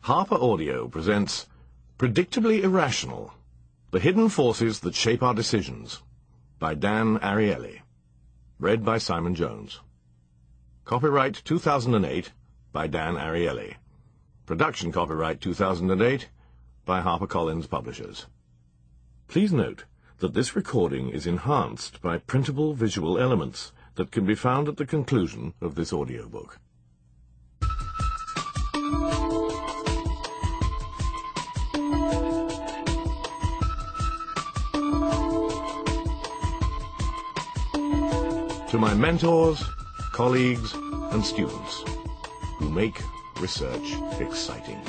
Harper Audio presents Predictably Irrational, The Hidden Forces That Shape Our Decisions, by Dan Ariely. Read by Simon Jones. Copyright 2008 by Dan Ariely. Production copyright 2008 by HarperCollins Publishers. Please note that this recording is enhanced by printable visual elements that can be found at the conclusion of this audiobook. To my mentors, colleagues, and students who make research exciting.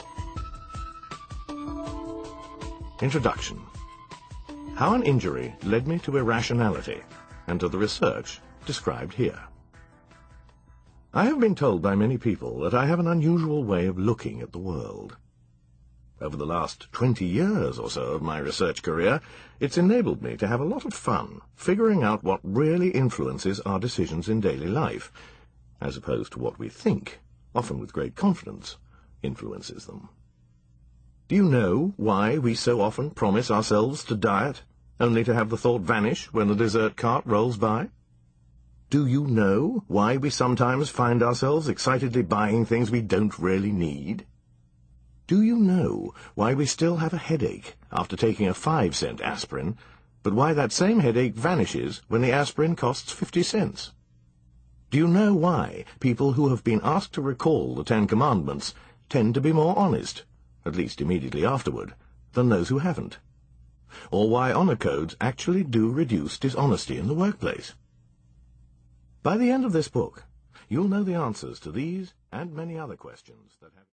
Introduction. How an injury led me to irrationality and to the research described here. I have been told by many people that I have an unusual way of looking at the world. Over the last 20 years or so of my research career, it's enabled me to have a lot of fun figuring out what really influences our decisions in daily life, as opposed to what we think, often with great confidence, influences them. Do you know why we so often promise ourselves to diet, only to have the thought vanish when the dessert cart rolls by? Do you know why we sometimes find ourselves excitedly buying things we don't really need? Do you know why we still have a headache after taking a 5-cent aspirin, but why that same headache vanishes when the aspirin costs 50 cents? Do you know why people who have been asked to recall the 10 Commandments tend to be more honest, at least immediately afterward, than those who haven't? Or why honor codes actually do reduce dishonesty in the workplace? By the end of this book, you'll know the answers to these and many other questions that have